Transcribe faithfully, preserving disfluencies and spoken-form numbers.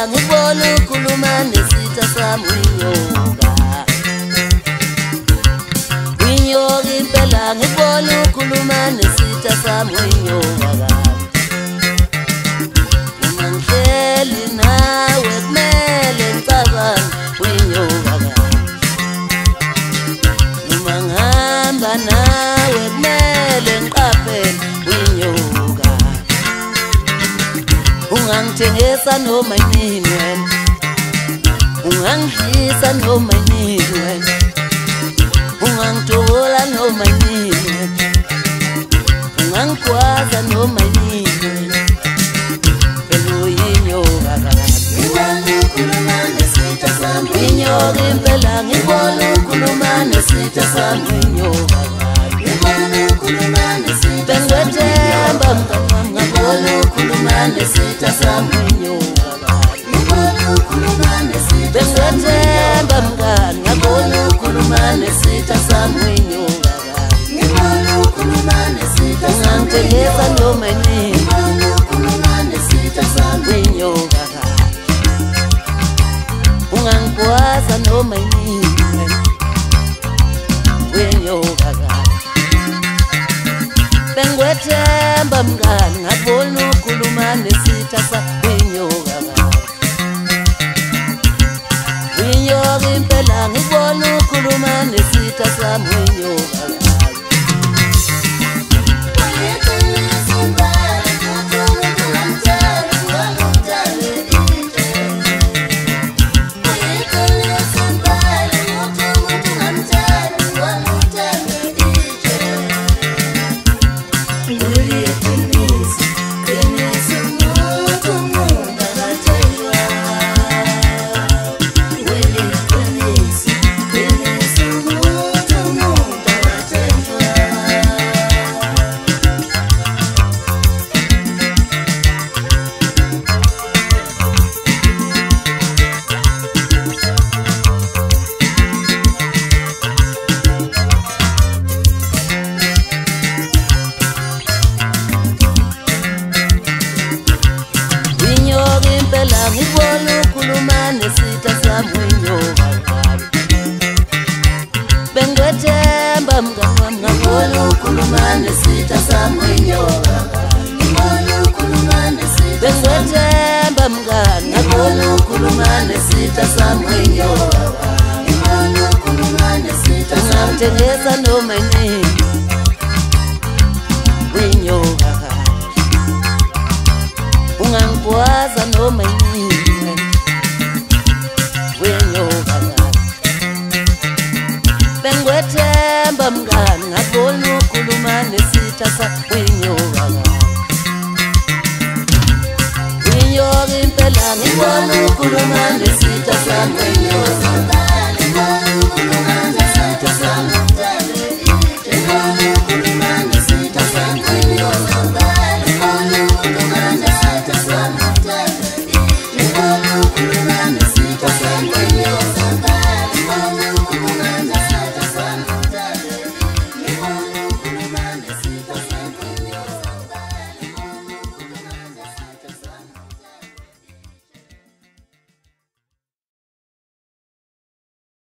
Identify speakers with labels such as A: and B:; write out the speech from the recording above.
A: impela ngibona ukhuluma nesitha sami winyoka. Winyoka impela ngibona ukhuluma nesitha sami winyoka. Uma ngihleli nawe kumele ngicabanga winyoka. Uma ngihamba nawe kumele ngiqaphele winyoka. Ungangithengisa noma yini wena, ungangidlisa noma yini wena, ungangitola noma yini wena, ungangigwaza noma yini wena. Phela uyinyoka kabi.
B: Ngibona ukhuluma nesitha sami
A: Winyoka impela ngibona ukhuluma nesitha sami winyoka kabi.
B: Ngibona ukhuluma nesitha
A: Bengwethemba mngani ngabona ukhuluma nesitha sami winyoka kabi.
B: Ngibona ukhuluma nesitha
A: Bengwethemba mngani ngabona ukhuluma nesitha sami winyoka kabi.
B: Ngibona ukhuluma nesitha
A: Ungangithengisa noma yini
B: Ngibona ukhuluma nesitha sami
A: winyoka kabi. Ungangigwaza noma yini winyoka kabi. Bengwethemba mngani ngabona ukhuluma nesitha sami winyoka kabi. Winyoka impela ngibona ukhuluma nesitha sami winyoka kabi. Ngibona ukhuluma nesitha sami winyoka kabi. Bengwethemba mngani wami ngabona ukhuluma nesitha sami winyoka kabi.
B: Ngibona ukhuluma nesitha
A: Bengwethemba mngani ngabona ukhuluma nesitha sami winyoka kabi.
B: Ngibona ukhuluma nesitha
A: Ungangithengisa noma yini winyoka kabi. Ungangigwaza noma yini winyoka kabi. Bengwethemba mngani ngabona ukhuluma nesitha sami winyoka kabi. Winyoka impela ngibona ukhuluma nesitha sami winyoka.